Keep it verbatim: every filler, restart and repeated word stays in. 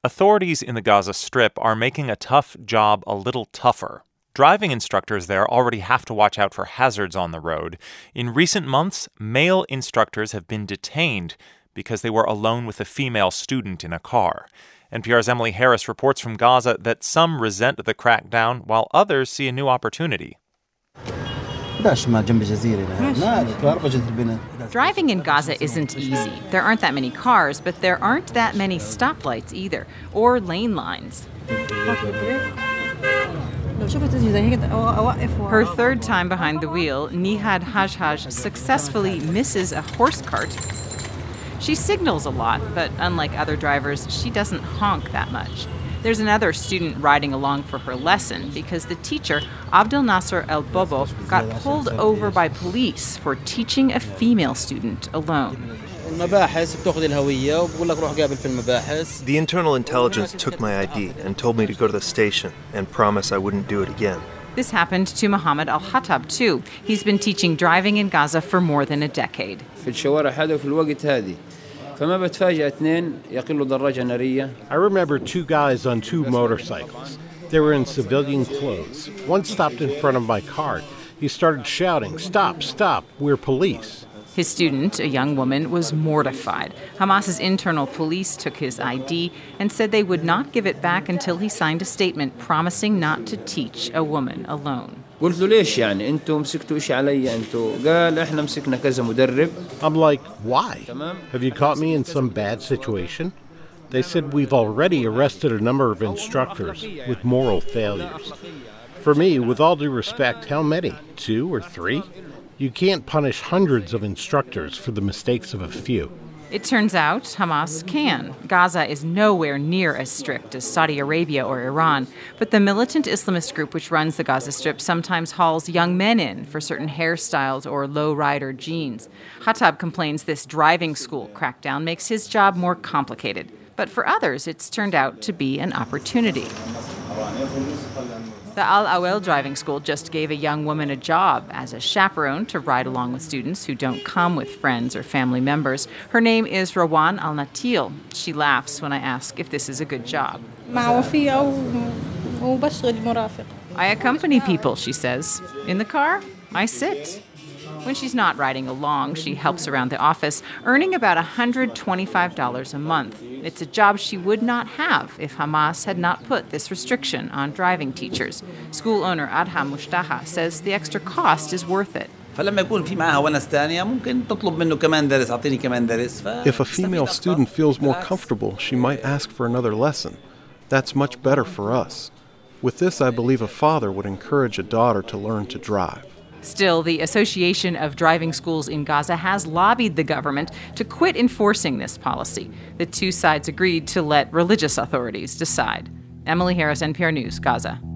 Authorities in the Gaza Strip are making a tough job a little tougher. Driving instructors there already have to watch out for hazards on the road. In recent months, male instructors have been detained because they were alone with a female student in a car. N P R's Emily Harris reports from Gaza that some resent the crackdown while others see a new opportunity. Driving in Gaza isn't easy. There aren't that many cars, but there aren't that many stoplights either, or lane lines. Her third time behind the wheel, Nihad Hajhaj successfully misses a horse cart. She signals a lot, but unlike other drivers, she doesn't honk that much. There's another student riding along for her lesson because the teacher, Abdel Nasser El Bobo, got pulled over by police for teaching a female student alone. The internal intelligence took my I D and told me to go to the station and promise I wouldn't do it again. This happened to Mohammed Al-Khattab, too. He's been teaching driving in Gaza for more than a decade. I remember two guys on two motorcycles. They were in civilian clothes. One stopped in front of my car. He started shouting, "Stop, stop, we're police." His student, a young woman, was mortified. Hamas's internal police took his I D and said they would not give it back until he signed a statement promising not to teach a woman alone. I'm like, why? Have you caught me in some bad situation? They said we've already arrested a number of instructors with moral failures. For me, with all due respect, how many? Two or three? You can't punish hundreds of instructors for the mistakes of a few. It turns out Hamas can. Gaza is nowhere near as strict as Saudi Arabia or Iran, but the militant Islamist group which runs the Gaza Strip sometimes hauls young men in for certain hairstyles or low-rider jeans. Khattab complains this driving school crackdown makes his job more complicated, but for others it's turned out to be an opportunity. The Al Awel driving school just gave a young woman a job as a chaperone to ride along with students who don't come with friends or family members. Her name is Rawan Al Natil. She laughs when I ask if this is a good job. I accompany people, she says. In the car, I sit. When she's not riding along, she helps around the office, earning about one hundred twenty-five dollars a month. It's a job she would not have if Hamas had not put this restriction on driving teachers. School owner Adham Mushtaha says the extra cost is worth it. If a female student feels more comfortable, she might ask for another lesson. That's much better for us. With this, I believe a father would encourage a daughter to learn to drive. Still, the Association of Driving Schools in Gaza has lobbied the government to quit enforcing this policy. The two sides agreed to let religious authorities decide. Emily Harris, N P R News, Gaza.